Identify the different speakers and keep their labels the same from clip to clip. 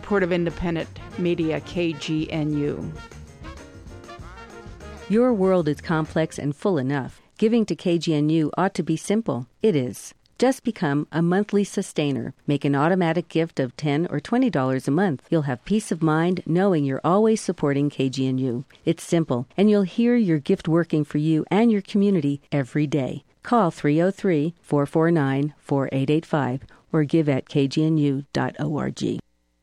Speaker 1: support of independent media, KGNU.
Speaker 2: Your world is complex and full enough. Giving to KGNU ought to be simple. It is. Just become a monthly sustainer. Make an automatic gift of $10 or $20 a month. You'll have peace of mind knowing you're always supporting KGNU. It's simple, and you'll hear your gift working for you and your community every day. Call 303-449-4885 or give at kgnu.org.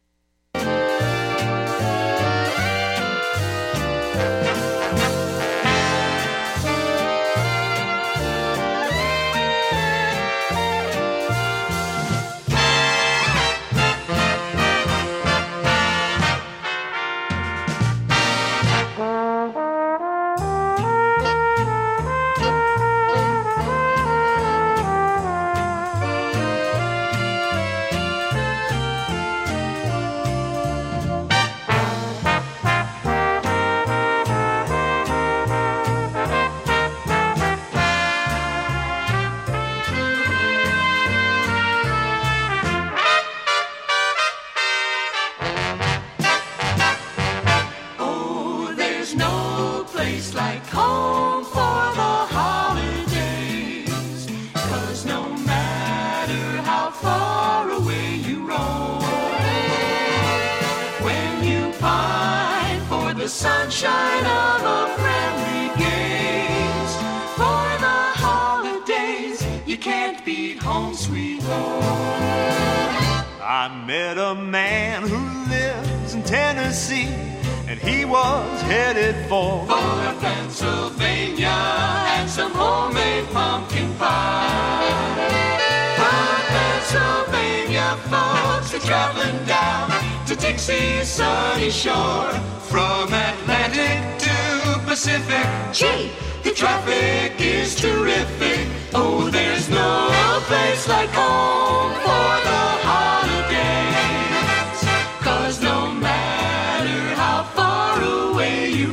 Speaker 3: Sunshine of a friendly gaze. For the holidays, you can't beat home, sweet home.
Speaker 4: I met a man who lives in Tennessee, and he was headed for
Speaker 3: Pennsylvania and some homemade pumpkin pie. From Pennsylvania, folks are traveling down to Dixie's sunny shore. From Atlantic to Pacific, gee, the traffic is terrific. Oh, there's no place like home for the holidays. 'Cause no matter how far away you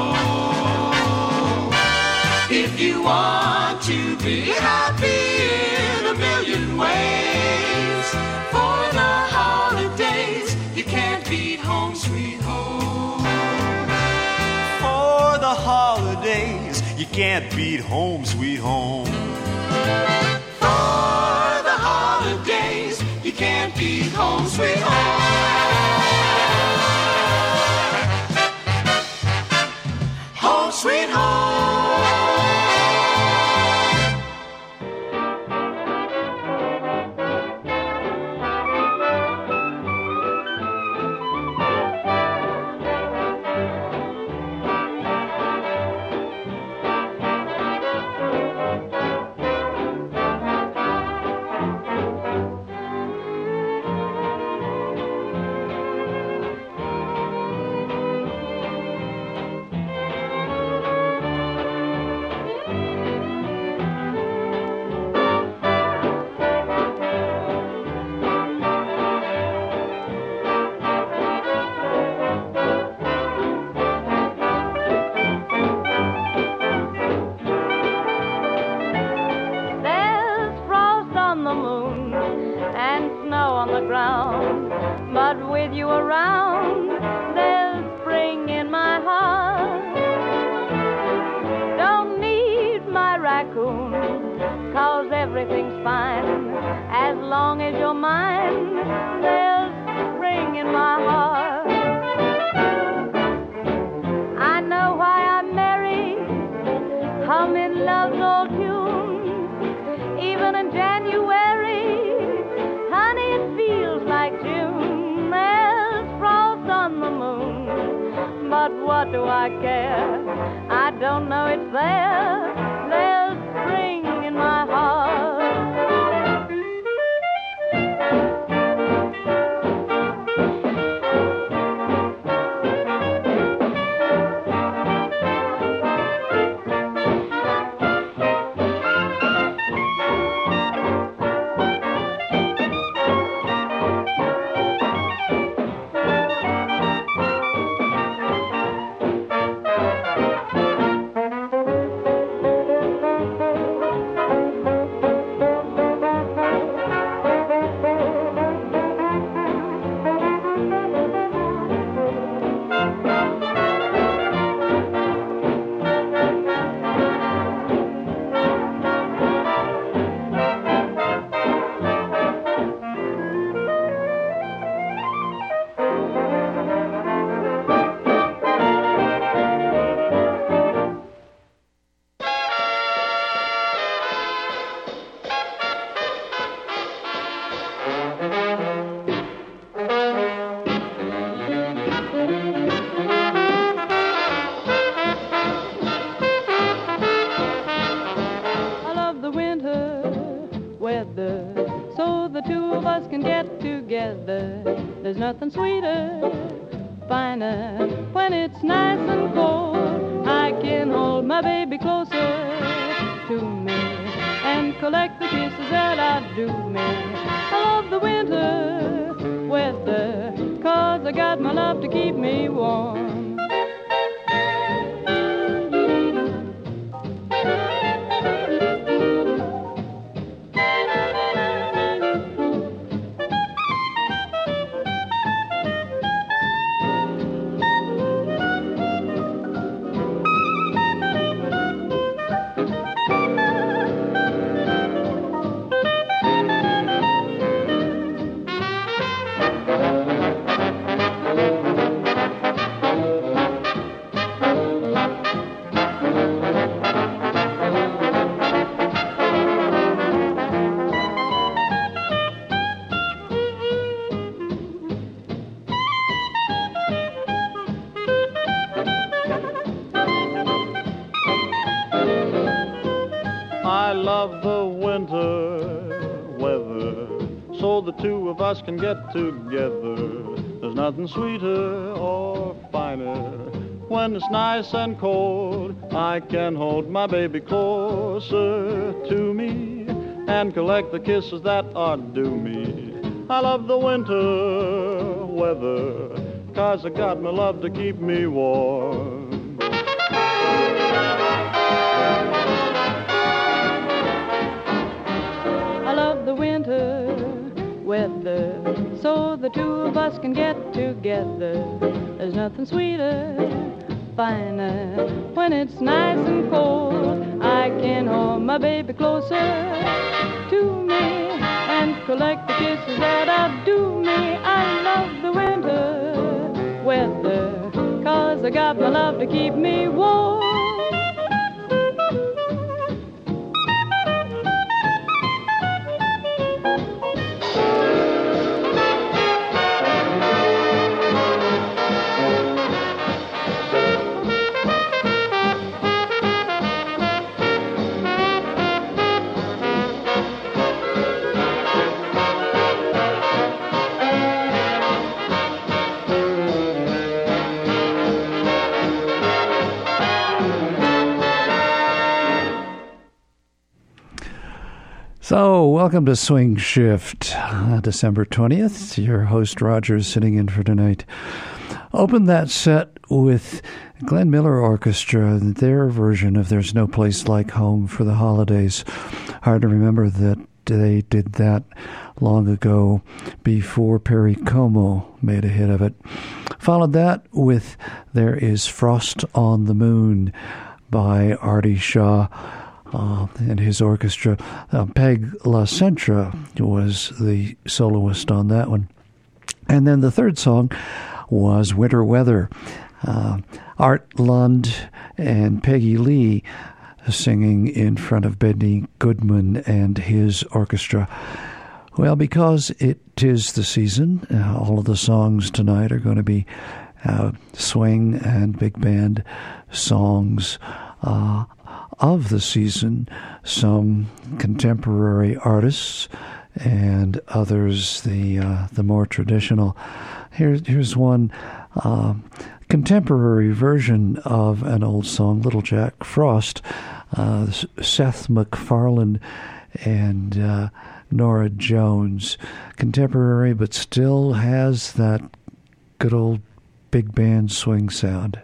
Speaker 3: roam, if you want to be happy in a million ways, for the holidays, you can't beat home, sweet home.
Speaker 4: the holidays. You can't beat home, sweet home.
Speaker 3: For the holidays, you can't beat home, sweet home. Home, sweet home.
Speaker 5: nothing sweeter, finer. When it's nice and cold, I can hold my baby closer to me and collect the kisses that outdo me. I love the winter weather, 'cause I got my love to keep me warm.
Speaker 6: I love the winter weather, so the two of us can get together. There's nothing sweeter or finer. When it's nice and cold, I can hold my baby closer to me and collect the kisses that are due me. I love the winter weather, 'cause I got my love to keep me warm.
Speaker 5: Weather, so the two of us can get together. There's nothing sweeter, finer. When it's nice and cold, I can hold my baby closer to me and collect the kisses that outdo me. I love the winter weather, 'cause I got my love to keep me warm.
Speaker 7: So, welcome to Swing Shift, December 20th. Your host, Roger, is sitting in for tonight. Opened that set with Glenn Miller Orchestra, their version of There's No Place Like Home for the Holidays. Hard to remember that they did that long ago before Perry Como made a hit of it. Followed that with There Is Frost on the Moon by Artie Shaw. And his orchestra. Peg LaCentra was the soloist on that one. And then the third song was Winter Weather. Art Lund and Peggy Lee singing in front of Benny Goodman and his orchestra. Well, because it is the season, all of the songs tonight are going to be swing and big band songs of the season, some contemporary artists and others the more traditional. Here's one contemporary version of an old song, Little Jack Frost, Seth MacFarlane and Nora Jones. Contemporary, but still has that good old big band swing sound.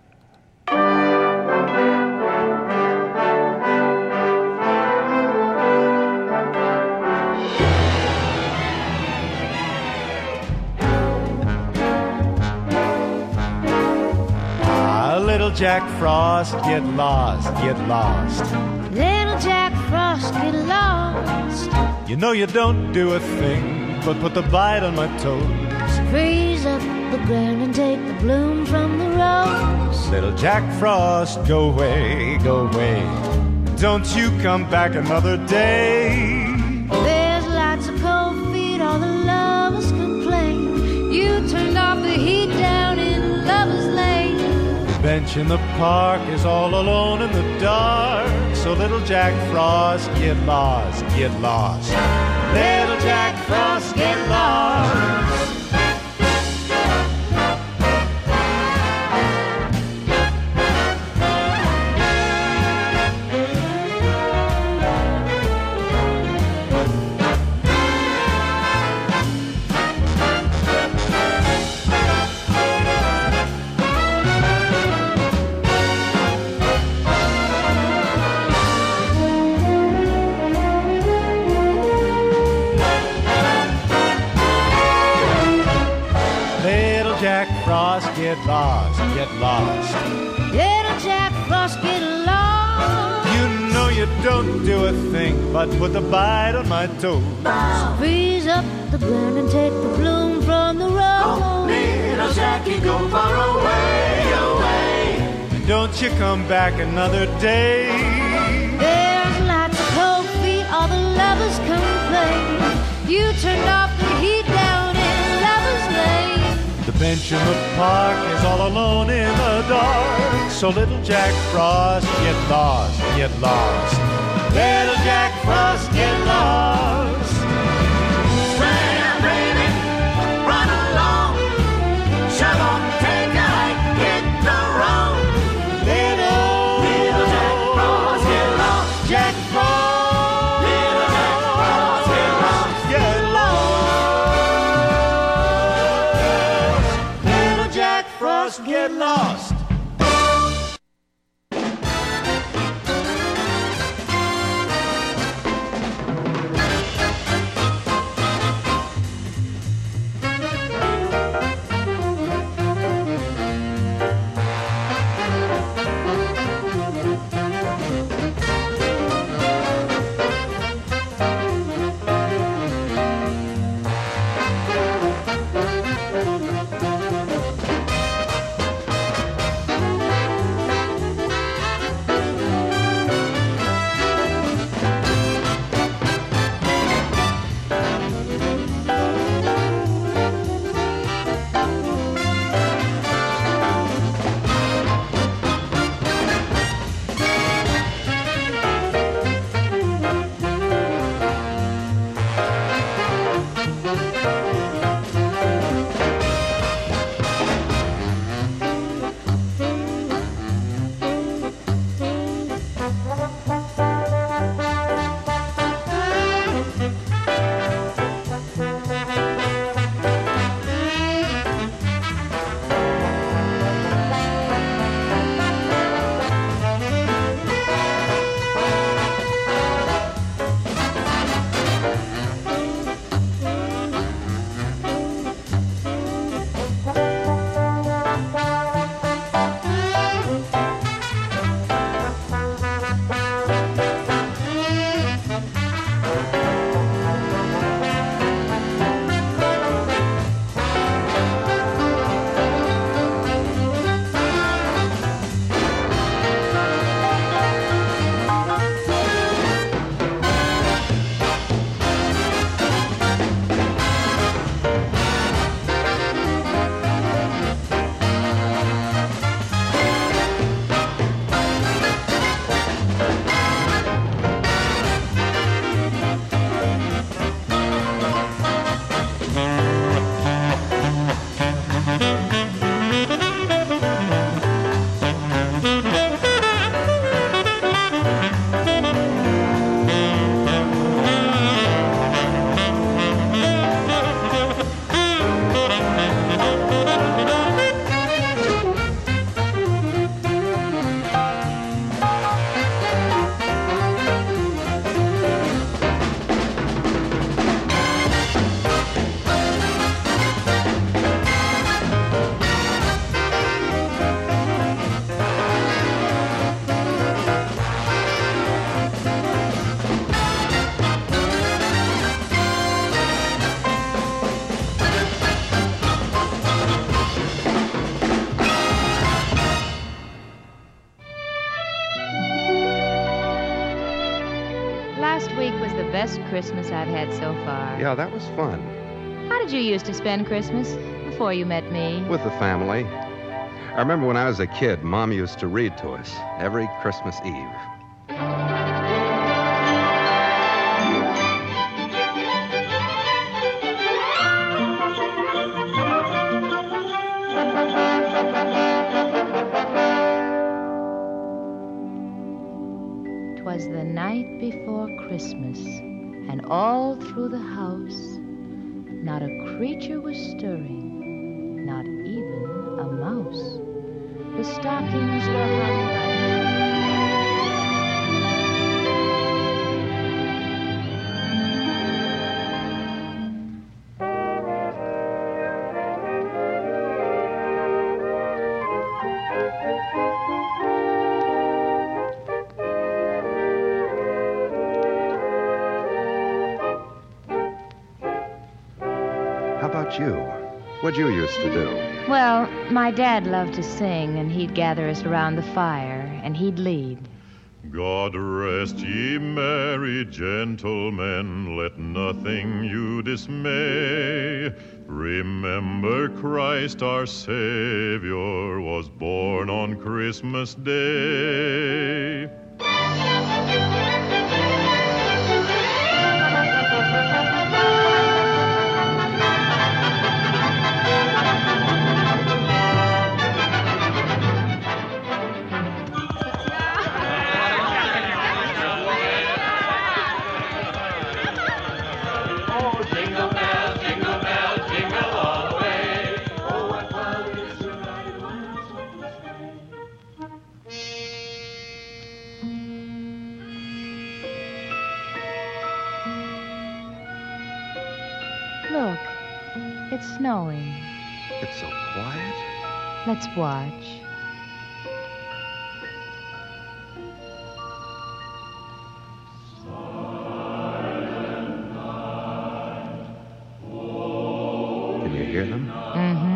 Speaker 4: Little Jack Frost, get lost, get lost.
Speaker 8: Little Jack Frost, get lost.
Speaker 4: You know you don't do a thing but put the bite on my toes.
Speaker 8: Freeze up the ground and take the bloom from the rose.
Speaker 4: Little Jack Frost, go away, go away. Don't you come back another day.
Speaker 8: There's lots of cold feet, all the lovers complain. You turned off the heat down in Lover's Lane.
Speaker 4: Bench in the park is all alone in the dark. So little Jack Frost, get lost, get lost. Little Jack Frost, get lost. Jack Frost, get lost, get lost.
Speaker 8: Little Jack Frost, get lost.
Speaker 4: You know you don't do a thing but put a bite on my toe.
Speaker 8: Freeze up the ground and take the bloom from the rose.
Speaker 3: Oh, little Jackie, go far away, away.
Speaker 4: Don't you come back another day.
Speaker 8: There's lots of cold feet, all the lovers complain. You turned off the heat down in Lover's Lane.
Speaker 4: The bench in the park is all alone in the dark. So little Jack Frost, get lost, get lost. Little Jack Frost, get lost.
Speaker 3: Swing, baby, run along. Shove on, take a hike, hit the road. Little Jack Frost, get lost.
Speaker 4: Jack Frost,
Speaker 3: Little Jack Frost, get lost.
Speaker 4: get lost. Little Jack Frost, get lost.
Speaker 9: best Christmas I've had so far.
Speaker 10: Yeah, that was fun.
Speaker 9: How did you used to spend Christmas before you met me?
Speaker 10: With the family. I remember when I was a kid, Mom used to read to us every Christmas Eve.
Speaker 9: 'Twas the night before Christmas, and all through the house, not a creature was stirring, not even a mouse. The stockings were hung
Speaker 10: about you? What'd you used to do?
Speaker 9: Well, my dad loved to sing, and he'd gather us around the fire, and he'd lead.
Speaker 11: God rest ye merry gentlemen, let nothing you dismay. Remember Christ our Savior was born on Christmas Day.
Speaker 9: Look, it's snowing.
Speaker 10: It's so quiet.
Speaker 9: Let's watch.
Speaker 10: Can you hear them?
Speaker 9: Mm-hmm.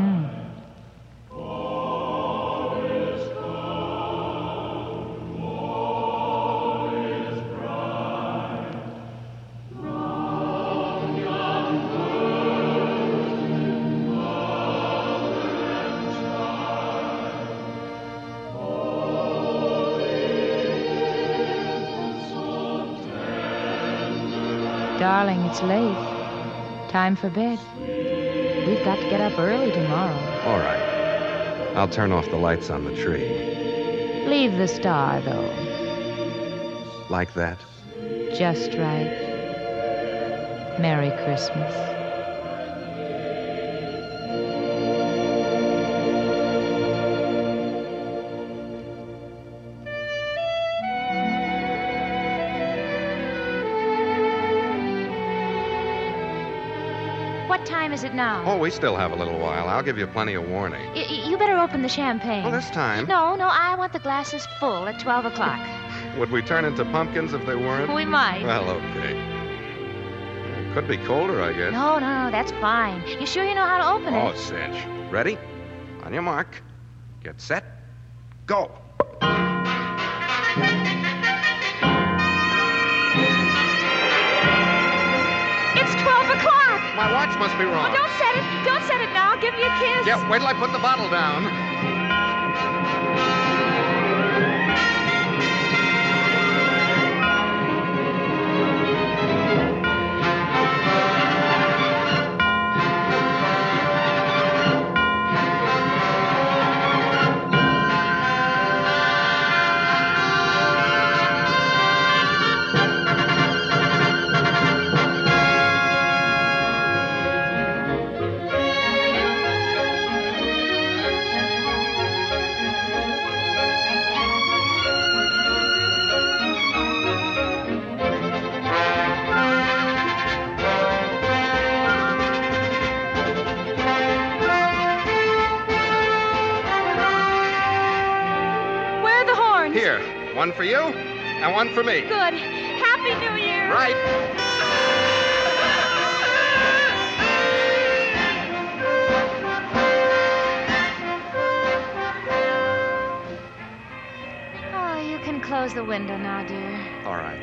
Speaker 9: Darling, it's late. Time for bed. We've got to get up early tomorrow.
Speaker 10: All right. I'll turn off the lights on the tree.
Speaker 9: Leave the star, though.
Speaker 10: Like that?
Speaker 9: Just right. Merry Christmas. What time is it now?
Speaker 10: Oh, we still have a little while. I'll give you plenty of warning.
Speaker 9: You better open the champagne.
Speaker 10: Well, this time.
Speaker 9: No, I want the glasses full at 12 o'clock.
Speaker 10: Would we turn into pumpkins if they weren't?
Speaker 9: We might.
Speaker 10: Well, okay. It could be colder, I guess.
Speaker 9: No, that's fine. You sure you know how to open
Speaker 10: Oh,
Speaker 9: it?
Speaker 10: cinch. Ready? On your mark. Get set. Go.
Speaker 9: It's 12 o'clock.
Speaker 10: My watch must be wrong.
Speaker 9: Oh, don't set it. Don't set it now. Give me a kiss.
Speaker 10: Yeah, wait till I put the bottle down. Here, one for you and one for me.
Speaker 9: Good. Happy New Year.
Speaker 10: Right.
Speaker 9: Oh, you can close the window now, dear.
Speaker 10: All right.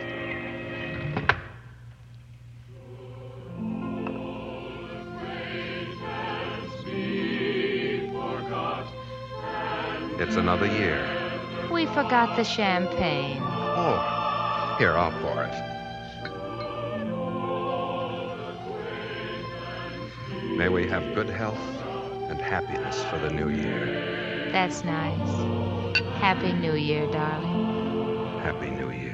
Speaker 10: It's another year.
Speaker 9: We forgot the champagne.
Speaker 10: Oh, here, I'll pour it. May we have good health and happiness for the new year.
Speaker 9: That's nice. Happy New Year, darling.
Speaker 10: Happy New Year.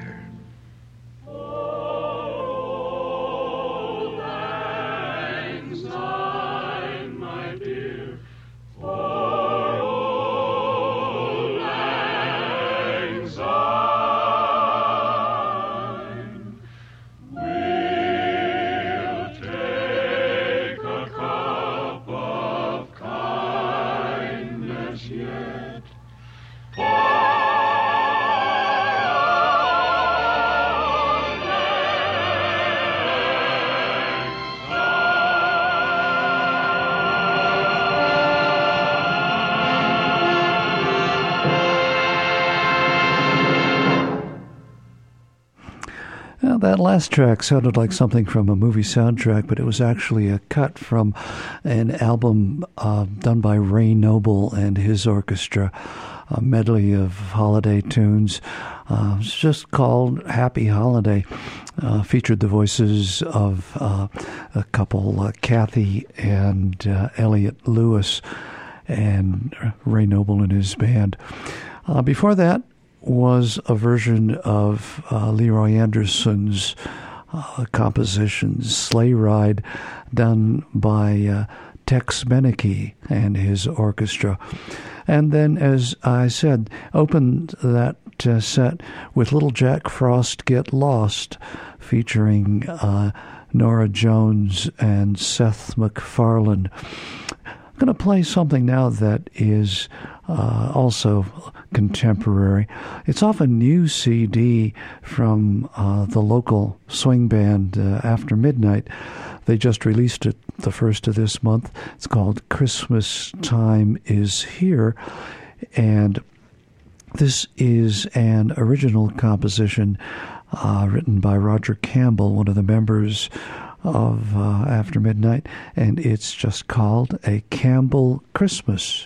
Speaker 7: That last track sounded like something from a movie soundtrack, but it was actually a cut from an album done by Ray Noble and his orchestra, a medley of holiday tunes. It's just called Happy Holiday. Featured the voices of a couple, Kathy and Elliot Lewis, and Ray Noble and his band. Before that was a version of Leroy Anderson's composition, Sleigh Ride, done by Tex Beneke and his orchestra. And then, as I said, opened that set with Little Jack Frost Get Lost, featuring Nora Jones and Seth MacFarlane. I'm going to play something now that is also contemporary. It's off a new CD from the local swing band After Midnight. They just released it the first of this month. It's called Christmas Time Is Here, and this is an original composition written by Roger Campbell, one of the members of After Midnight, and it's just called A Campbell Christmas.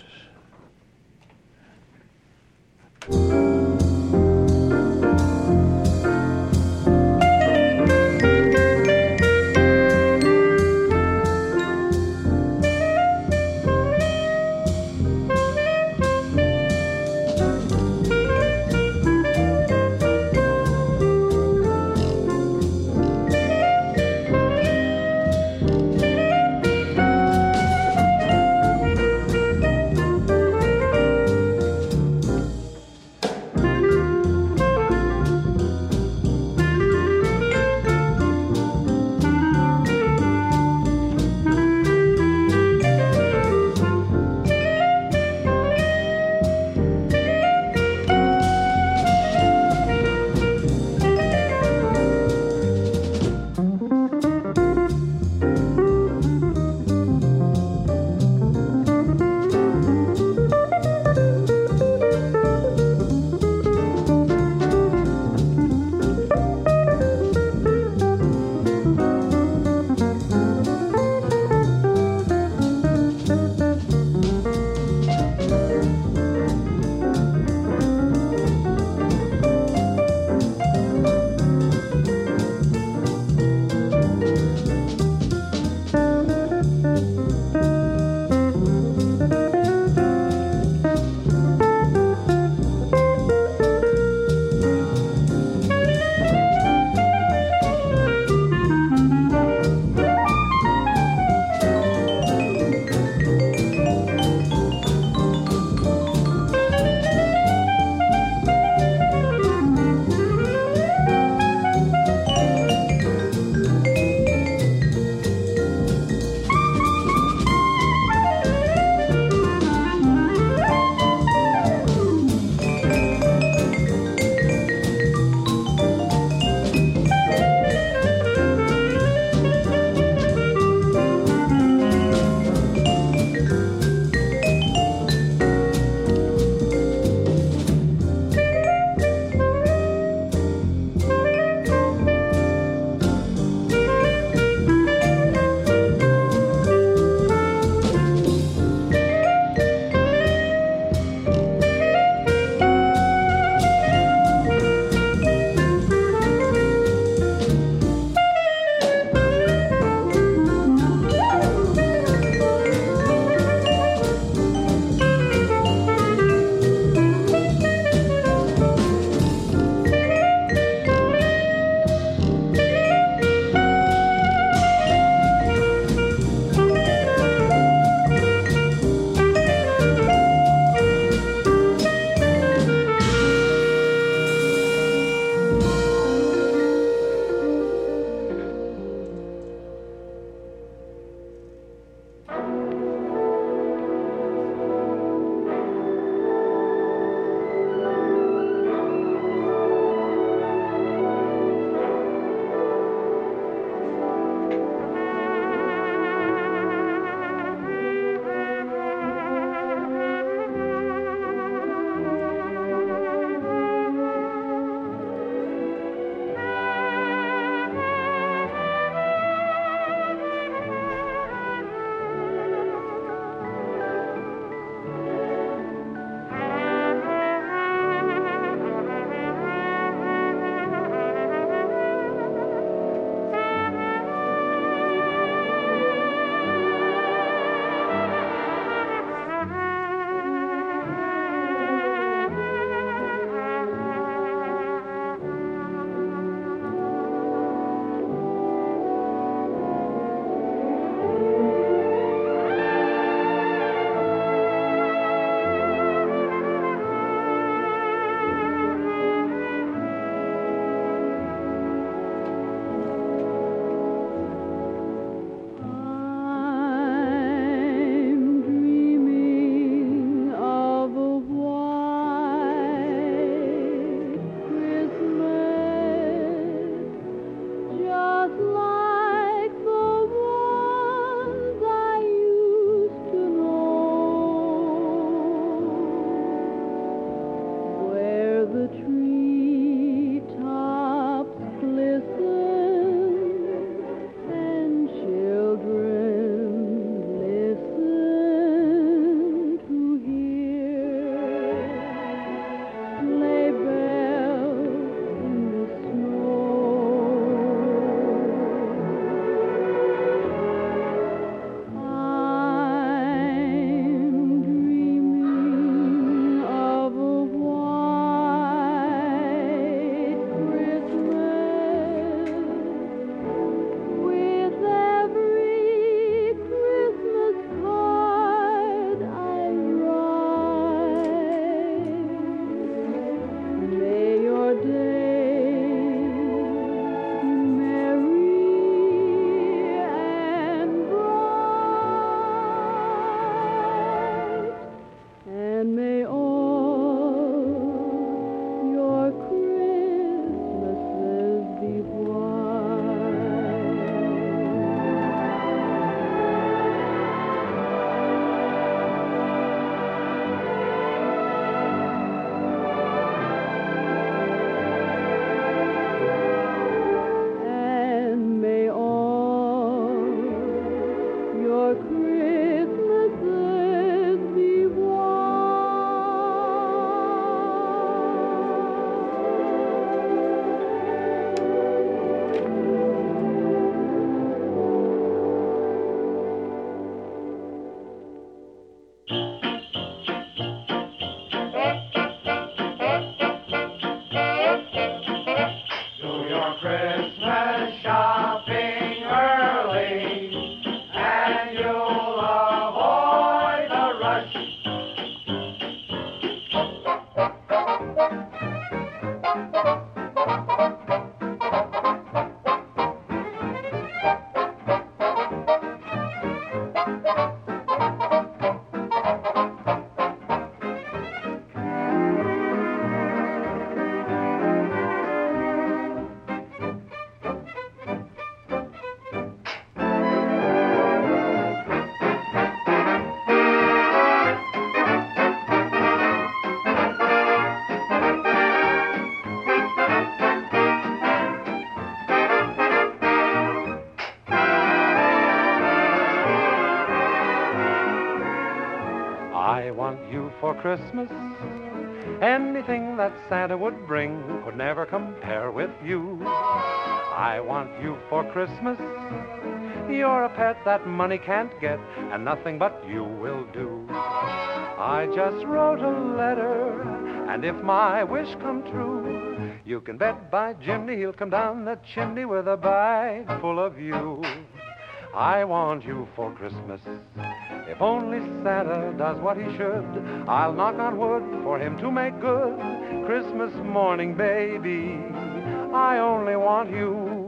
Speaker 12: want you for Christmas. Anything that Santa would bring could never compare with you. I want you for Christmas. You're a pet that money can't get, and nothing but you will do. I just wrote a letter, and if my wish come true, you can bet by Jimmy he'll come down the chimney with a bag full of you. I want you for Christmas. If only Santa does what he should, I'll knock on wood for him to make good. Christmas morning, baby, I only want you.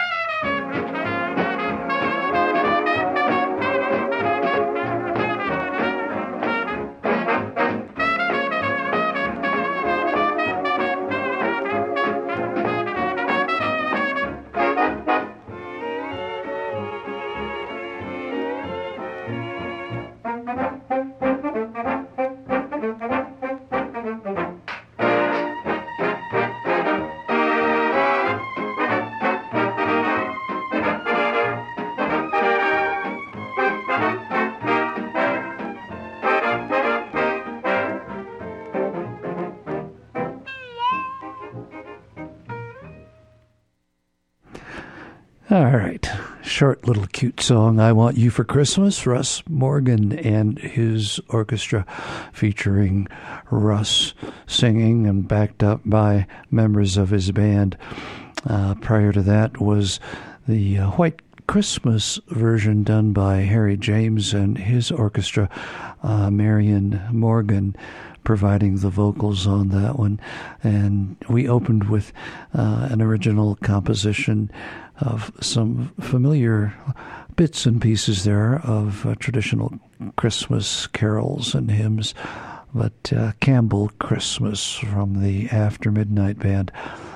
Speaker 7: All right. Short little cute song, I Want You for Christmas. Russ Morgan and his orchestra, featuring Russ singing and backed up by members of his band. Prior to that was the White Christmas version done by Harry James and his orchestra, Marion Morgan providing the vocals on that one. And we opened with an original composition of some familiar bits and pieces there of traditional Christmas carols and hymns, but Campbell Christmas from the After Midnight Band,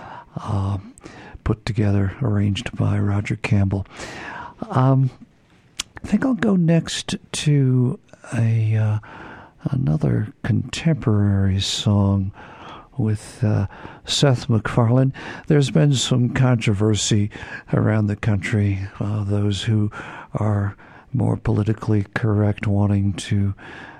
Speaker 7: put together, arranged by Roger Campbell. I think I'll go next to another contemporary song with Seth MacFarlane. There's been some controversy around the country, those who are more politically correct wanting to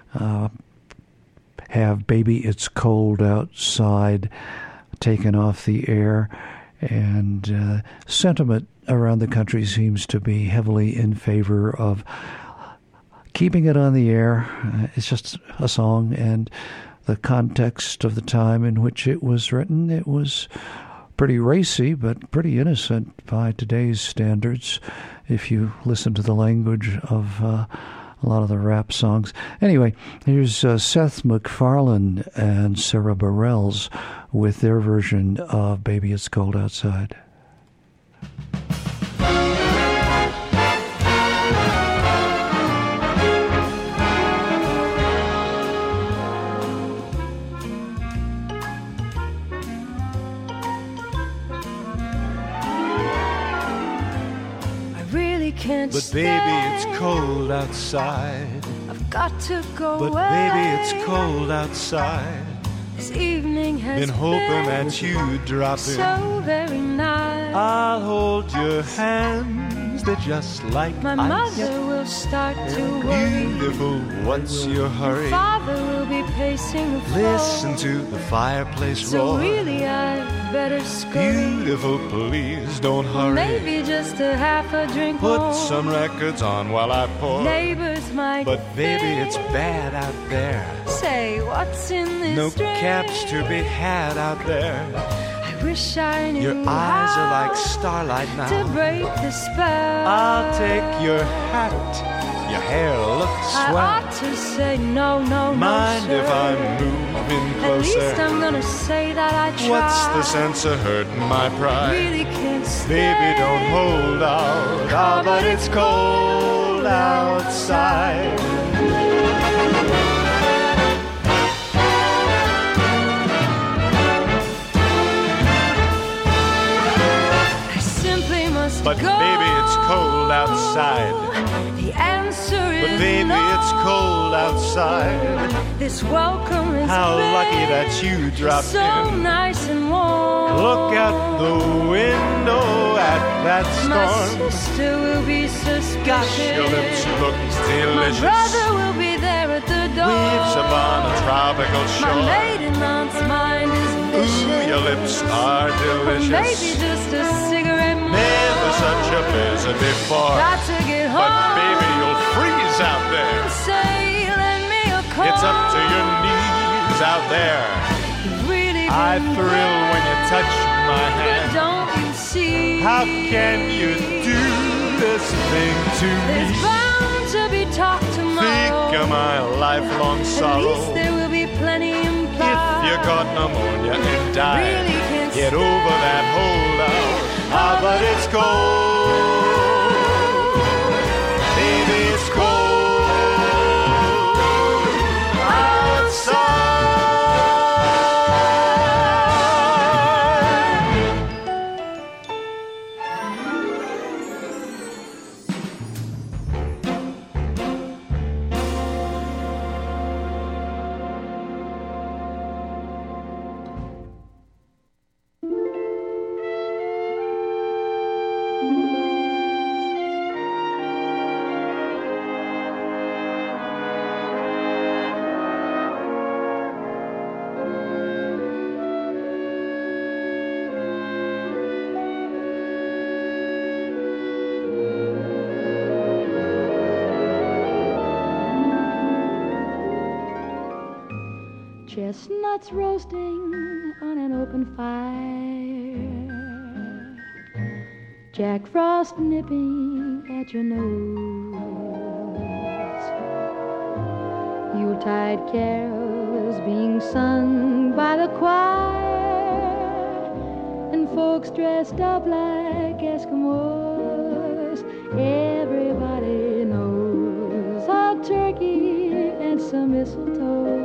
Speaker 7: have Baby It's Cold Outside taken off the air, and sentiment around the country seems to be heavily in favor of keeping it on the air. It's just a song, and the context of the time in which it was written, it was pretty racy, but pretty innocent by today's standards, if you listen to the language of a lot of the rap songs. Anyway, here's Seth MacFarlane and Sarah Bareilles with their version of Baby It's Cold Outside.
Speaker 4: But baby, it's cold outside.
Speaker 8: I've got to go
Speaker 4: But
Speaker 8: away.
Speaker 4: baby, it's cold outside.
Speaker 8: This evening has
Speaker 4: Been hoping that you'd drop in.
Speaker 8: so very nice.
Speaker 4: I'll hold your hands, they're just like
Speaker 8: My
Speaker 4: ice.
Speaker 8: mother will start to worry.
Speaker 4: Beautiful, what's your hurry?
Speaker 8: Father will be pacing the floor.
Speaker 4: Listen to the fireplace
Speaker 8: So
Speaker 4: roar.
Speaker 8: really I'd better scurry.
Speaker 4: Beautiful, please don't hurry.
Speaker 8: Maybe just a half a drink
Speaker 4: Put
Speaker 8: more.
Speaker 4: some records on while I pour.
Speaker 8: Neighbors might
Speaker 4: But baby, it's bad out there.
Speaker 8: say, what's in this
Speaker 4: No
Speaker 8: drink?
Speaker 4: cabs to be had out there.
Speaker 8: I wish I knew
Speaker 4: Your eyes
Speaker 8: how
Speaker 4: are like starlight
Speaker 8: to
Speaker 4: now.
Speaker 8: break the spell.
Speaker 4: I'll take your hat. Your hair looks
Speaker 8: I
Speaker 4: swell.
Speaker 8: ought to say no, no,
Speaker 4: Mind
Speaker 8: no,
Speaker 4: if
Speaker 8: sir.
Speaker 4: I'm moving
Speaker 8: At least
Speaker 4: closer?
Speaker 8: I'm gonna say that I tried.
Speaker 4: What's the sense of hurting my pride?
Speaker 8: Really can't stay.
Speaker 4: Baby, don't hold out. Ah, but it's cold outside.
Speaker 8: I simply must
Speaker 4: But
Speaker 8: go.
Speaker 4: baby, it's cold outside.
Speaker 8: The answer is
Speaker 4: But baby,
Speaker 8: no.
Speaker 4: it's cold outside.
Speaker 8: This welcome is
Speaker 4: How
Speaker 8: big,
Speaker 4: lucky that you dropped
Speaker 8: so
Speaker 4: in.
Speaker 8: nice and warm.
Speaker 4: Look out the window at that
Speaker 8: My
Speaker 4: storm.
Speaker 8: sister will be suspicious.
Speaker 4: Gosh, your lips look
Speaker 8: My
Speaker 4: delicious.
Speaker 8: brother will be there at the
Speaker 4: waves upon a tropical shore.
Speaker 8: My maiden aunt's mind is vicious.
Speaker 4: Ooh, your lips are delicious.
Speaker 8: Maybe just a cigarette more.
Speaker 4: Never such a blizzard before.
Speaker 8: Got to get home.
Speaker 4: But baby, you'll freeze out there.
Speaker 8: Say, lend me a call.
Speaker 4: It's up to your knees out there.
Speaker 8: Really
Speaker 4: I thrill when you touch my hand.
Speaker 8: Don't you see?
Speaker 4: How can you do this thing to
Speaker 8: There's
Speaker 4: me?
Speaker 8: bound to be talk tomorrow.
Speaker 4: Think of my lifelong sorrow.
Speaker 8: At least there will be plenty implied.
Speaker 4: If you got pneumonia and died,
Speaker 8: Really can't
Speaker 4: get over that holdout. Ah, but it's cold. Baby, it's cold outside.
Speaker 5: Chestnuts roasting on an open fire, Jack Frost nipping at your nose, Yuletide carols being sung by the choir, and folks dressed up like Eskimos. Everybody knows a turkey and some mistletoe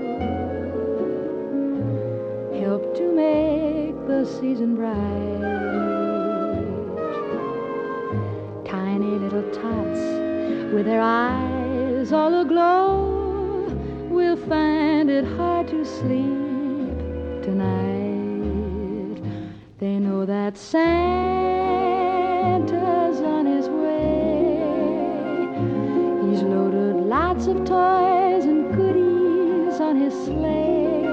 Speaker 5: help to make the season bright. Tiny little tots with their eyes all aglow will find it hard to sleep tonight. They know that Santa's on his way. He's loaded lots of toys and goodies on his sleigh.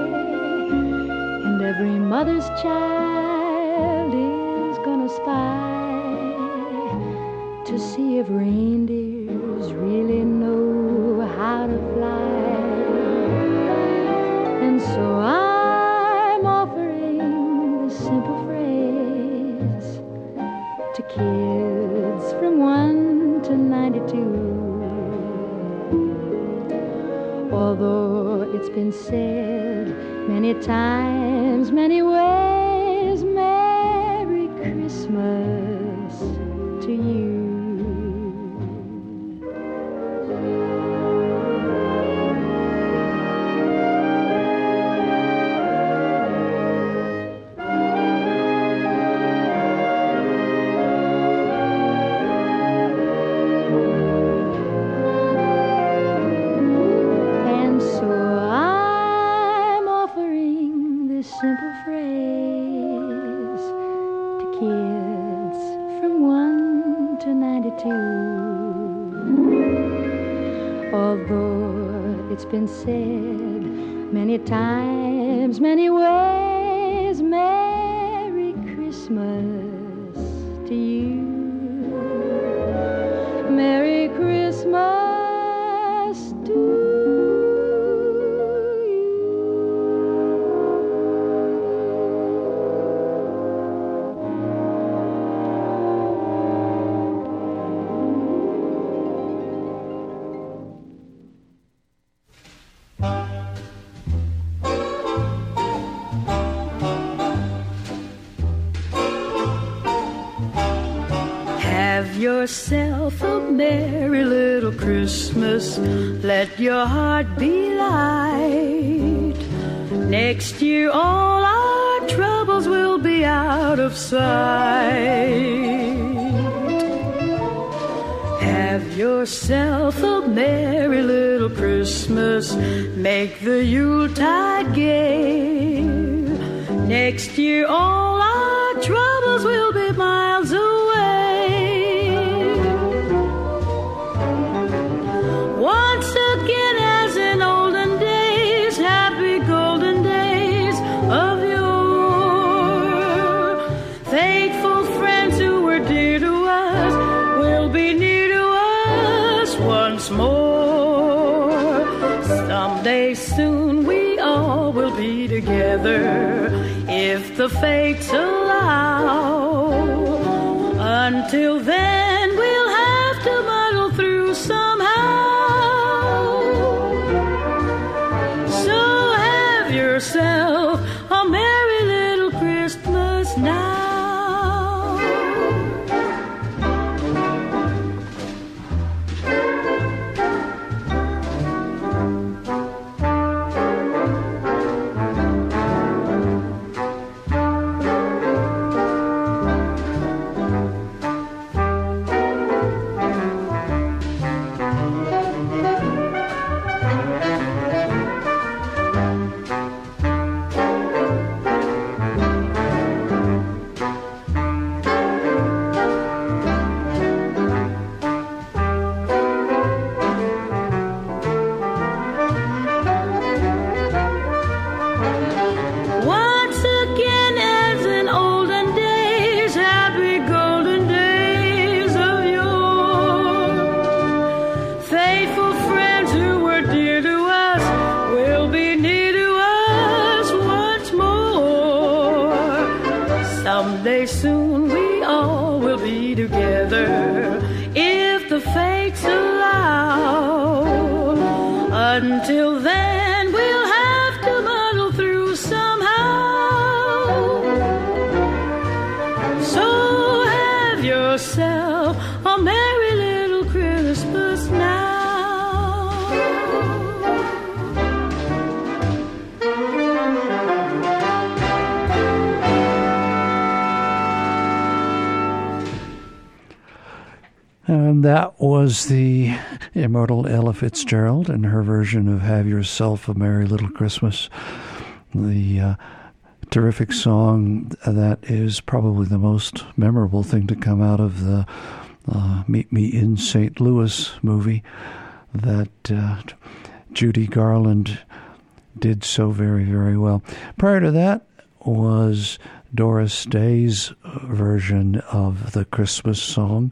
Speaker 5: Every mother's child is gonna spy to see if reindeers really know how to fly. And so I'm offering this simple phrase to kids from 1 to 92. Although it's been said many times, many ways, Merry Christmas to you. And so I'm offering this simple phrase to kids from 1 to 92. Although it's been said many times, many ways, Merry Christmas to you. Merry Christmas to
Speaker 13: Have yourself a merry little Christmas. Let your heart be light. Next year all our troubles will be out of sight. Have yourself a merry little Christmas. Make the Yuletide gay. Next year all our troubles will be miles away. Once again as in old all will be together if the fates allow. Until then, we'll have to muddle through somehow. So have yourself a merry little Christmas now. Someday soon we all will be together if the fates allow. Until then we'll have to muddle through somehow. So have yourself a merry little Christmas now.
Speaker 7: And that was the immortal Ella Fitzgerald and her version of Have Yourself a Merry Little Christmas. The terrific song that is probably the most memorable thing to come out of the Meet Me in St. Louis movie that Judy Garland did so very, very well. Prior to that was Doris Day's version of the Christmas song.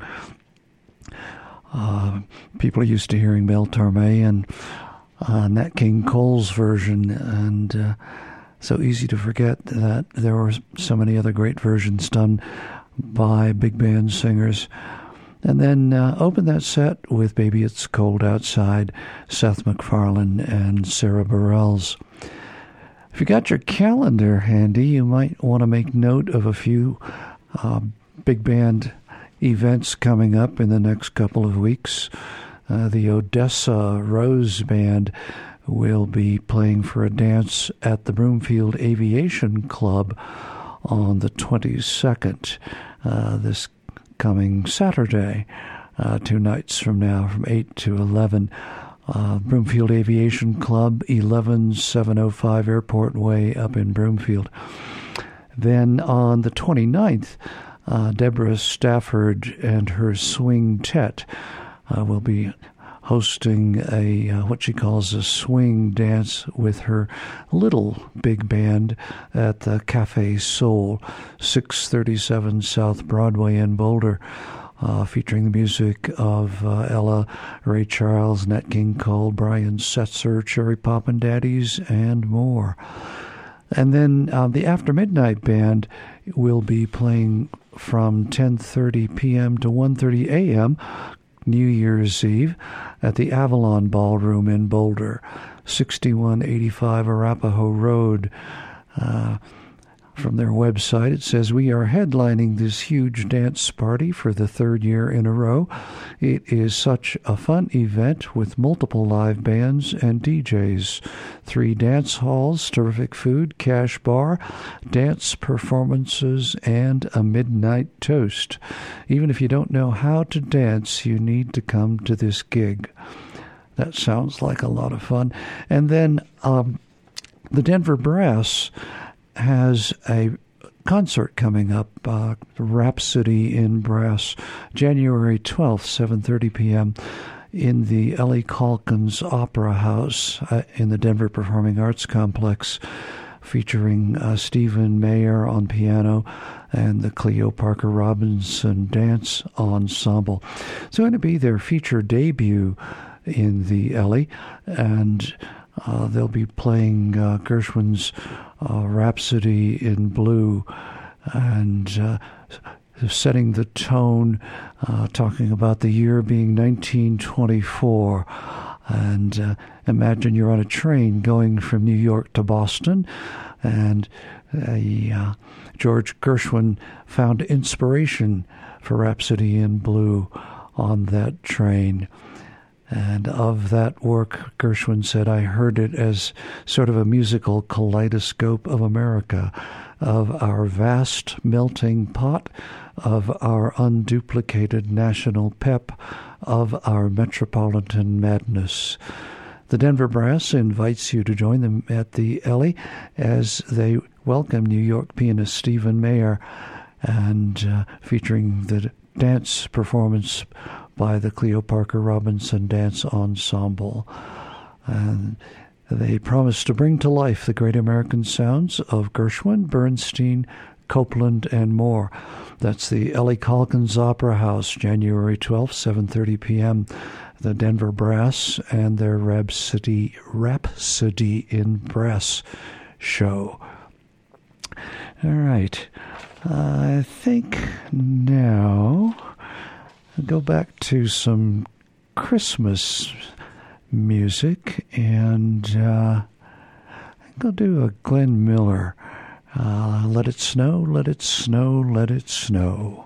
Speaker 7: People are used to hearing Mel Torme and Nat King Cole's version, and so easy to forget that there were so many other great versions done by big band singers. And then open that set with Baby It's Cold Outside, Seth MacFarlane and Sarah Bareilles. If you got your calendar handy, you might want to make note of a few big band events coming up in the next couple of weeks. The Odessa Rose Band will be playing for a dance at the Broomfield Aviation Club on the 22nd, this coming Saturday, 2 nights from now, from 8 to 11. Broomfield Aviation Club, 11705 Airport Way up in Broomfield. Then on the 29th, Deborah Stafford and her Swing Tet will be hosting a what she calls a swing dance with her little big band at the Cafe Soul, 637 South Broadway in Boulder, featuring the music of Ella, Ray Charles, Nat King Cole, Brian Setzer, Cherry Poppin' Daddies, and more. And then the After Midnight Band will be playing from 10:30 p.m. to 1:30 a.m. New Year's Eve at the Avalon Ballroom in Boulder, 6185 Arapahoe Road. From their website, it says, "We are headlining this huge dance party for the 3rd year in a row. It is such a fun event with multiple live bands and DJs, 3 dance halls, terrific food, cash bar, dance performances, and a midnight toast. Even if you don't know how to dance, you need to come to this gig." That sounds like a lot of fun. And then the Denver Brass has a concert coming up, Rhapsody in Brass, January 12th, 7:30 p.m. in the Ellie Calkins Opera House in the Denver Performing Arts Complex, featuring Stephen Mayer on piano and the Cleo Parker Robinson Dance Ensemble. It's going to be their feature debut in the Ellie, and they'll be playing Gershwin's Rhapsody in Blue, and setting the tone, talking about the year being 1924. And imagine you're on a train going from New York to Boston, and George Gershwin found inspiration for Rhapsody in Blue on that train. And of that work, Gershwin said, I heard it as sort of a musical kaleidoscope of America, of our vast melting pot, of our unduplicated national pep, of our metropolitan madness. The Denver Brass invites you to join them at the Ellie as they welcome New York pianist Stephen Mayer, and featuring the dance performance by the Cleo Parker Robinson Dance Ensemble. And they promise to bring to life the great American sounds of Gershwin, Bernstein, Copland, and more. That's the Ellie Calkins Opera House, January 12th, 7:30 p.m. The Denver Brass and their Rhapsody in Brass show. All right. I think now I'll go back to some Christmas music, and I'll do a Glenn Miller. Let it snow, let it snow, let it snow.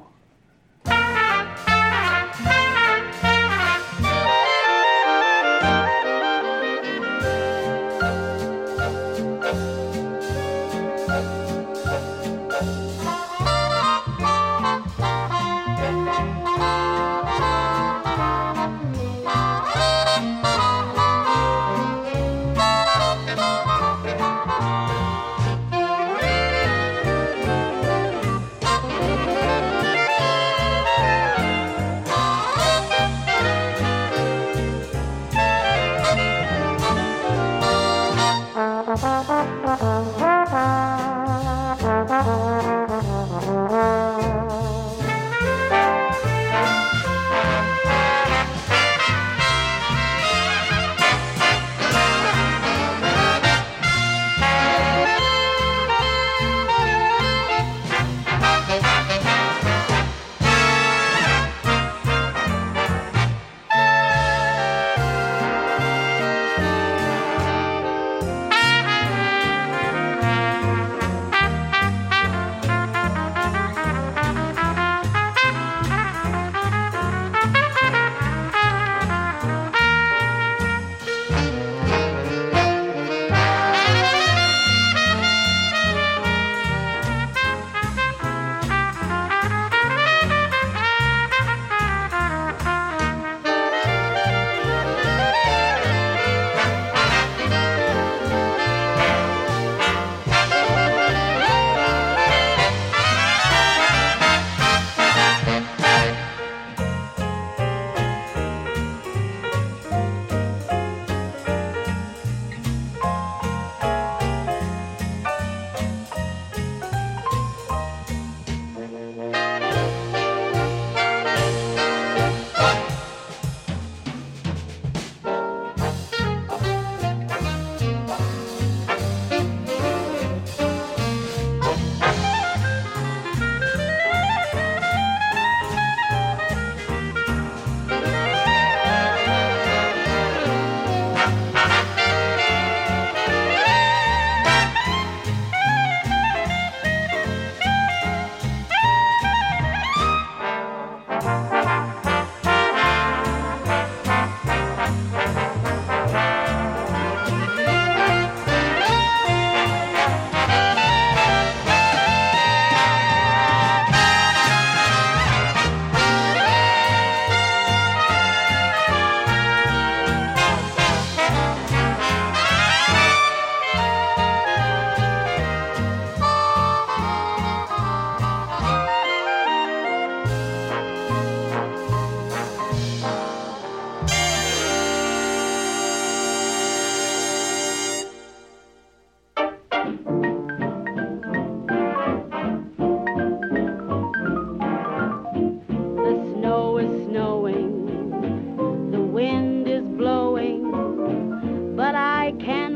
Speaker 8: But I can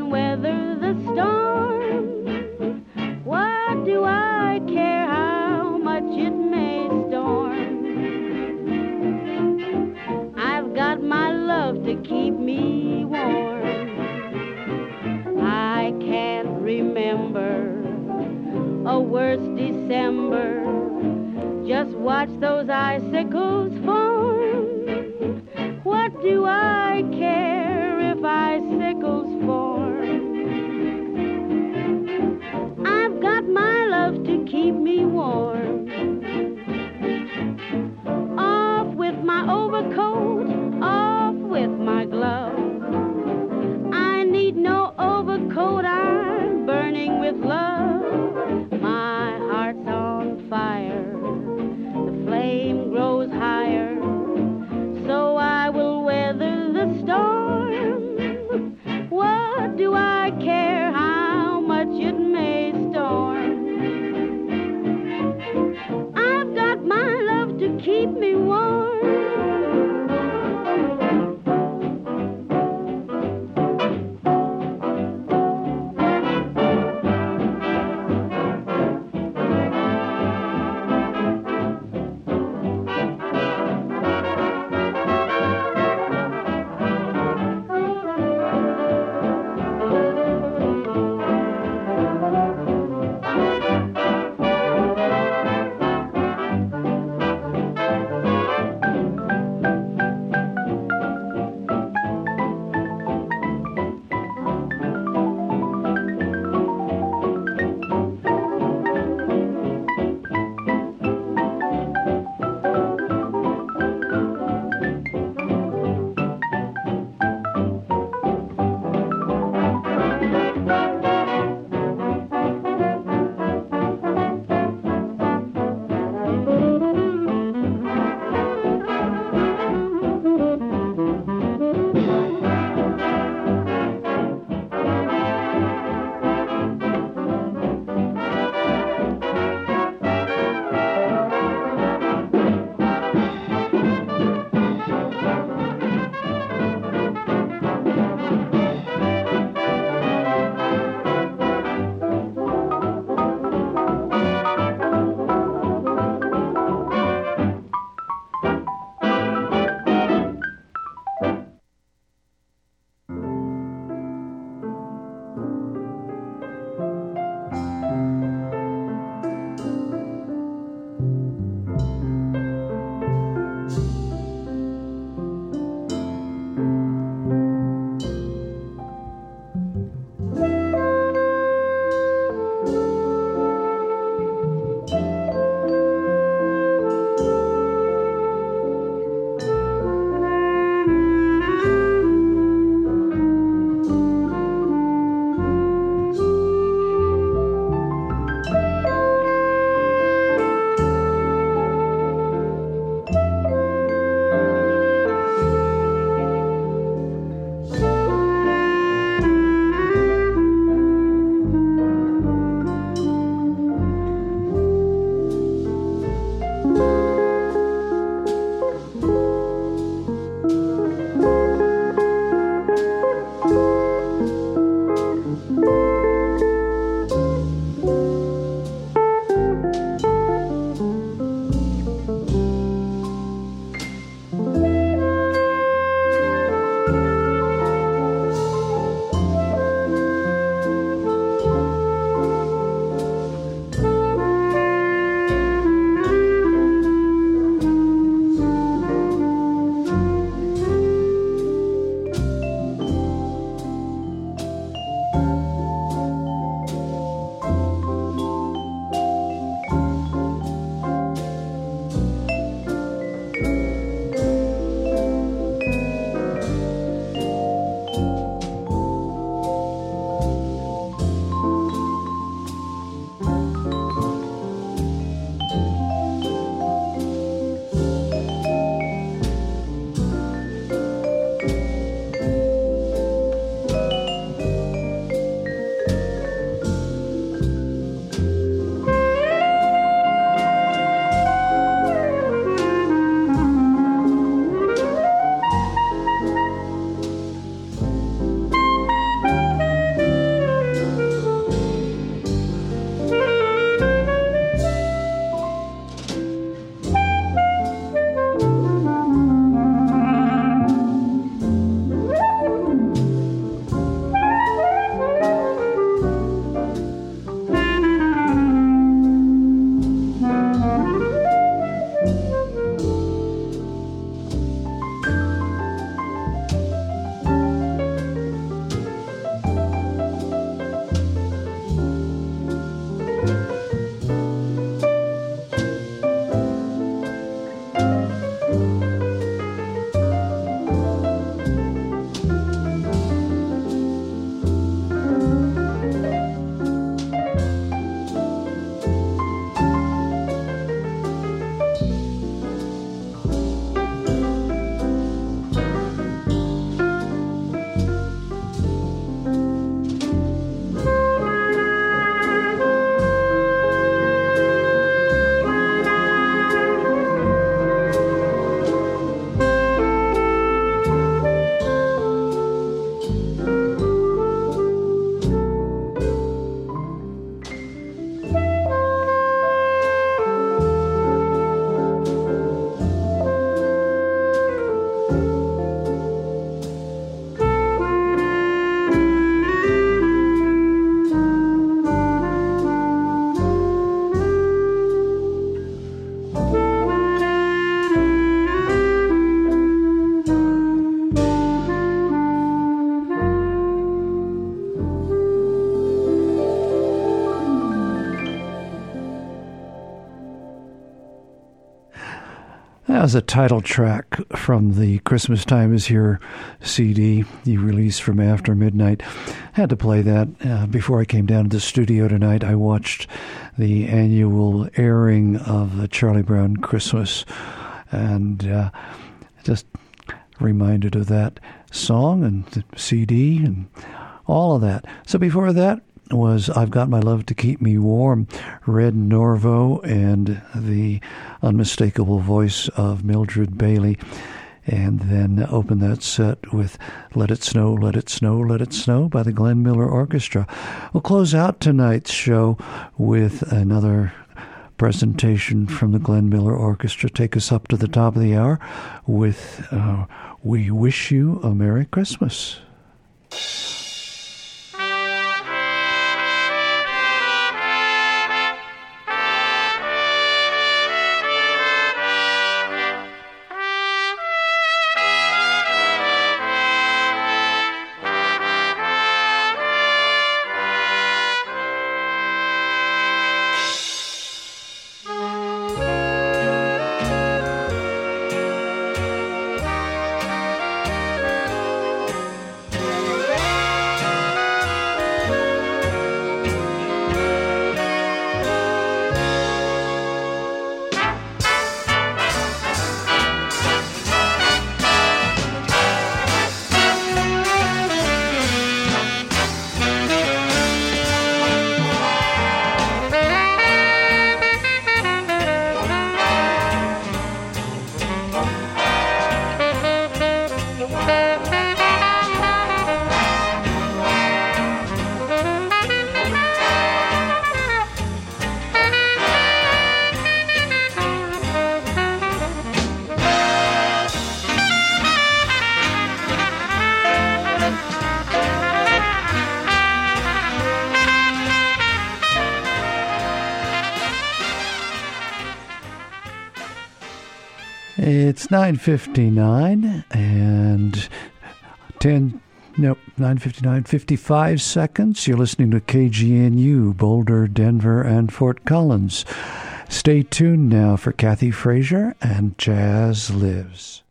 Speaker 14: remember a worse December. Just watch those icicles form. What do I care if icicles form? I've got my love to keep me warm. Off with my overcoat, off with my glove. I need no overcoat, I'm burning with love. My heart's on fire, the flame grows higher, so I will weather the storm. What do I care how much it may storm? I've got my love to keep me warm.
Speaker 7: That was a title track from the Christmas Time Is Here CD you released from After Midnight. Had to play that before I came down to the studio tonight. I watched the annual airing of Charlie Brown Christmas and just reminded of that song and the CD and all of that. So before that was I've Got My Love to Keep Me Warm, Red Norvo, and the unmistakable voice of Mildred Bailey. And then open that set with Let It Snow, Let It Snow, Let It Snow by the Glenn Miller Orchestra. We'll close out tonight's show with another presentation from the Glenn Miller Orchestra. Take us up to the top of the hour with We Wish You a Merry Christmas. It's 9:59 and 9:59, 55 seconds. You're listening to KGNU, Boulder, Denver, and Fort Collins. Stay tuned now for Kathy Frazier and Jazz Lives.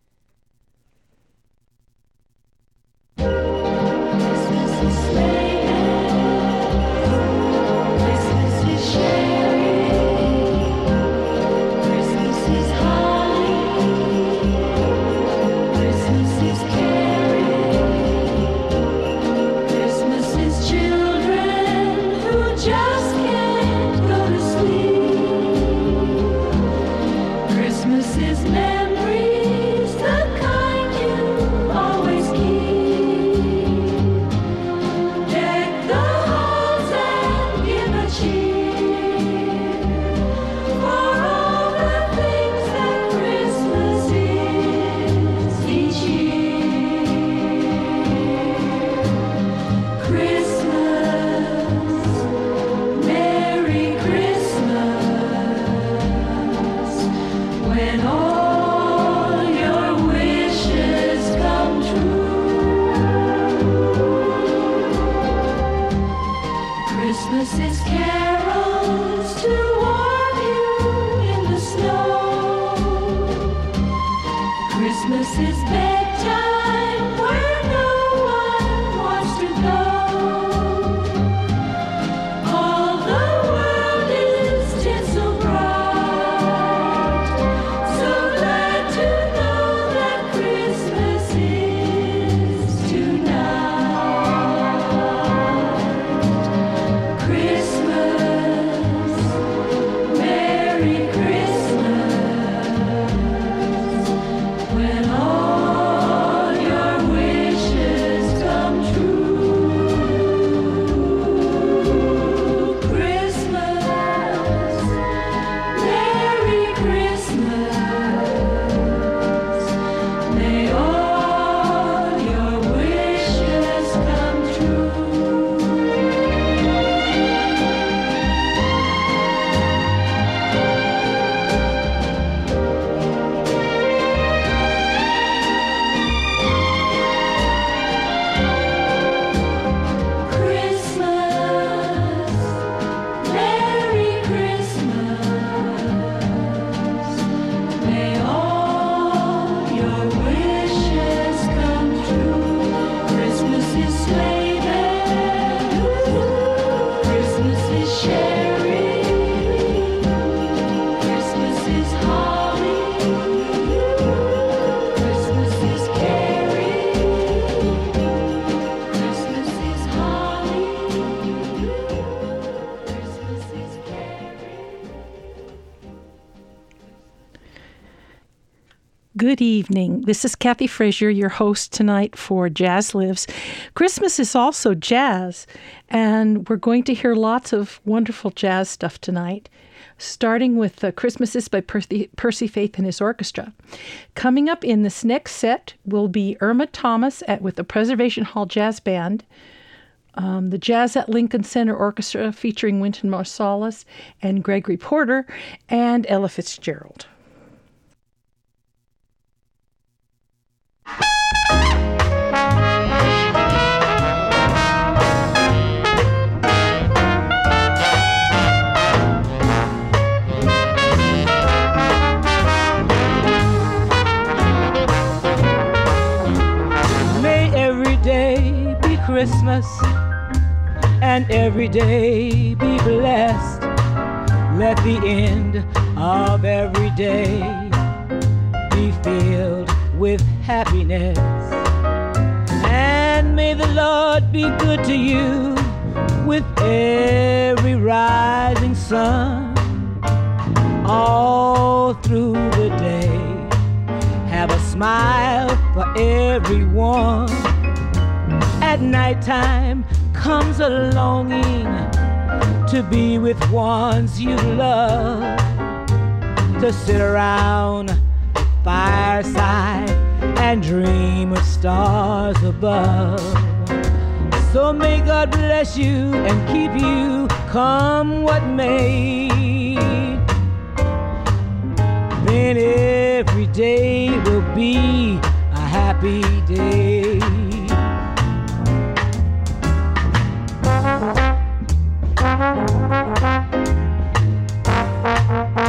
Speaker 3: When all cherry. Christmas is holly. Christmas is carry. Christmas is holly. Christmas is carry.
Speaker 15: Good evening. This is Kathy Frazier, your host tonight for Jazz Lives. Christmas is also jazz, and we're going to hear lots of wonderful jazz stuff tonight, starting with Christmases by Percy Faith and his orchestra. Coming up in this next set will be Irma Thomas with the Preservation Hall Jazz Band, the Jazz at Lincoln Center Orchestra featuring Wynton Marsalis and Gregory Porter, and Ella Fitzgerald.
Speaker 16: May every day be Christmas and every day be blessed. Let the end of every day be filled with happiness. And may the Lord be good to you with every rising sun. All through the day, have a smile for everyone. At nighttime comes a longing to be with ones you love, to sit around the fireside and dream of stars above. So may God bless you and keep you, come what may. Then every day will be a happy day.